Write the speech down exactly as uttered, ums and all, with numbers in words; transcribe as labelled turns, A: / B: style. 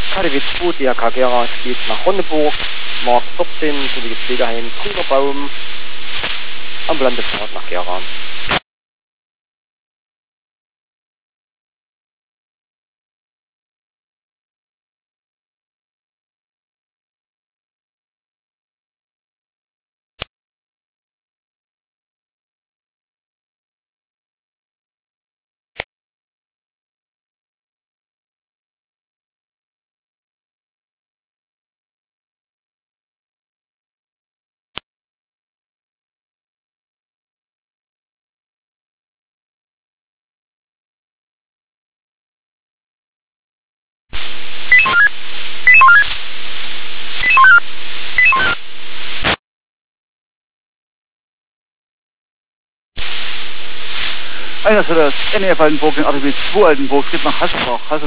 A: K D W zwei, D R K Gera, es geht nach Ronneburg, Markt vierzehn, sowie Pflegeheim Grünerbaum, ambulante Fahrt nach Gera.
B: Einer für das N E F Altenburg, den A T W zwei Altenburg, geht nach Hasselbach.